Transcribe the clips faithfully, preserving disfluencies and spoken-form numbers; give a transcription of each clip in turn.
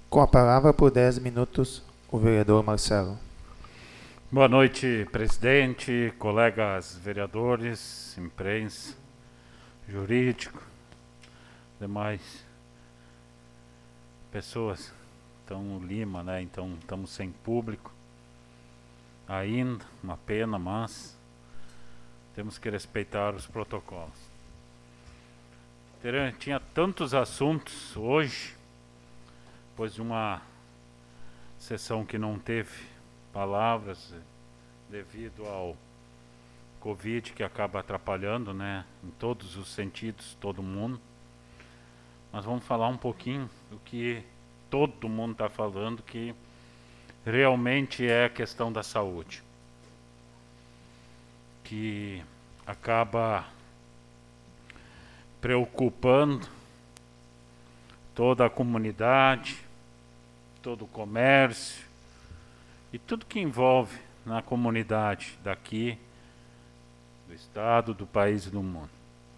Com a palavra por dez minutos, o vereador Marcelo. Boa noite, presidente, colegas vereadores, imprensa, jurídico, demais pessoas. Então, Lima, né? Então, estamos sem público ainda, uma pena, mas temos que respeitar os protocolos. Tinha tantos assuntos hoje, depois de uma sessão que não teve palavras devido ao Covid, que acaba atrapalhando, né, em todos os sentidos, todo mundo. Mas vamos falar um pouquinho do que todo mundo está falando, que realmente é a questão da saúde, que acaba preocupando toda a comunidade, todo o comércio e tudo que envolve na comunidade daqui, do estado, do país e do mundo.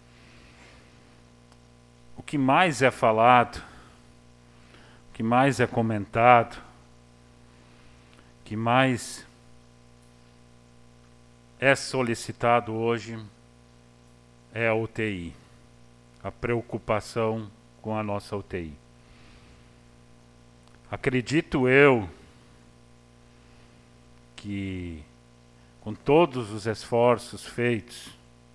O que mais é falado, o que mais é comentado, o que mais é solicitado hoje é a U T I, a preocupação com a nossa U T I. Acredito eu que, com todos os esforços feitos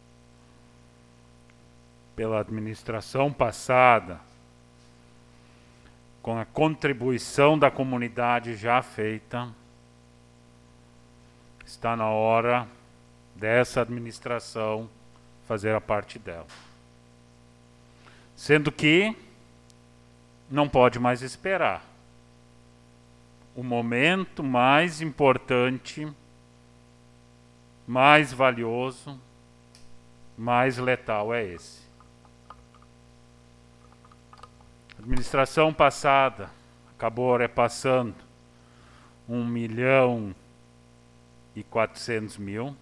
pela administração passada, com a contribuição da comunidade já feita, está na hora dessa administração fazer a parte dela. Sendo que não pode mais esperar. O momento mais importante, mais valioso, mais letal é esse. A administração passada acabou repassando um milhão e quatrocentos mil.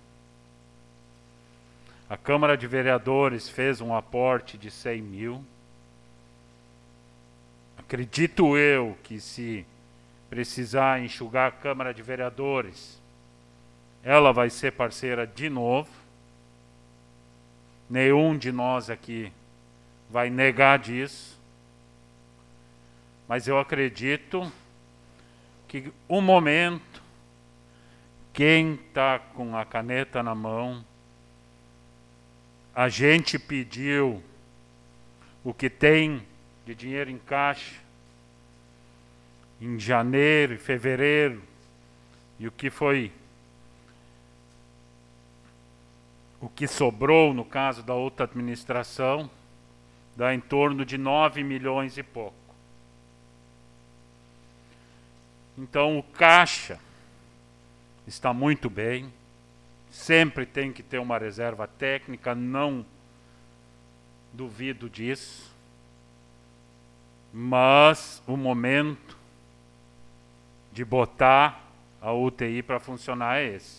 A Câmara de Vereadores fez um aporte de cem mil. Acredito eu que, se precisar enxugar a Câmara de Vereadores, ela vai ser parceira de novo. Nenhum de nós aqui vai negar disso. Mas eu acredito que o momento, quem está com a caneta na mão, a gente pediu o que tem de dinheiro em caixa em janeiro e fevereiro, e o que foi, o que sobrou no caso da outra administração, dá em torno de nove milhões e pouco. Então o caixa está muito bem. Sempre tem que ter uma reserva técnica, não duvido disso. Mas o momento de botar a U T I para funcionar é esse.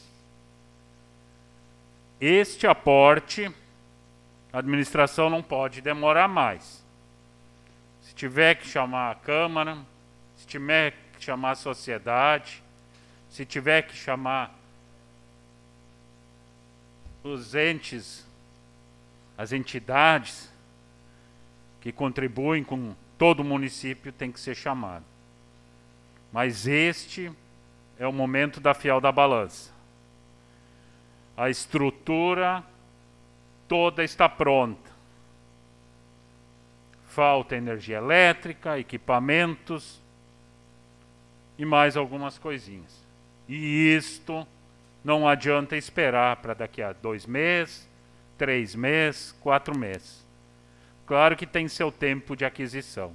Este aporte, a administração não pode demorar mais. Se tiver que chamar a Câmara, se tiver que chamar a sociedade, se tiver que chamar os entes, as entidades que contribuem com todo o município, tem que ser chamado. Mas este é o momento da fiel da balança. A estrutura toda está pronta. Falta energia elétrica, equipamentos e mais algumas coisinhas. E isto não adianta esperar para daqui a dois meses, três meses, quatro meses. Claro que tem seu tempo de aquisição,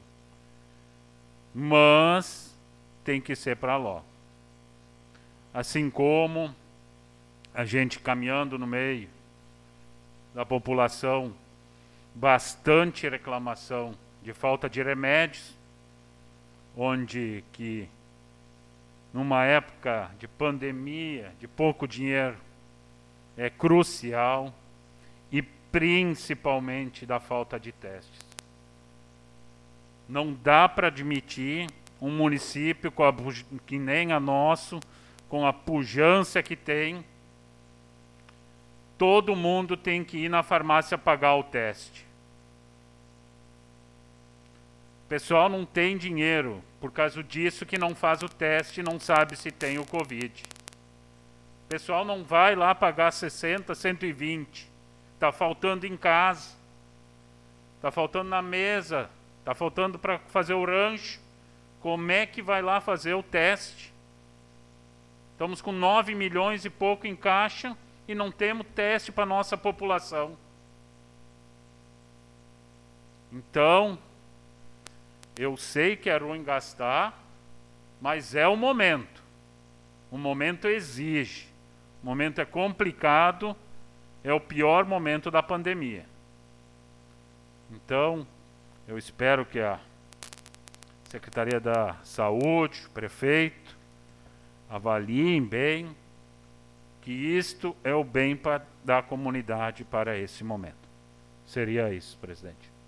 mas tem que ser para logo. Assim como a gente caminhando no meio da população, bastante reclamação de falta de remédios, onde que numa época de pandemia, de pouco dinheiro, é crucial, e principalmente da falta de testes. Não dá para admitir um município com a, que nem a nosso, com a pujança que tem, todo mundo tem que ir na farmácia pagar o teste. O pessoal não tem dinheiro, por causa disso que não faz o teste e não sabe se tem o Covid. O pessoal não vai lá pagar sessenta, cento e vinte. Está faltando em casa. Está faltando na mesa. Está faltando para fazer o rancho. Como é que vai lá fazer o teste? Estamos com nove milhões e pouco em caixa e não temos teste para a nossa população. Então, eu sei que é ruim gastar, mas é o momento. O momento exige. O momento é complicado, é o pior momento da pandemia. Então, eu espero que a Secretaria da Saúde, o prefeito, avaliem bem que isto é o bem pra, da comunidade para esse momento. Seria isso, presidente.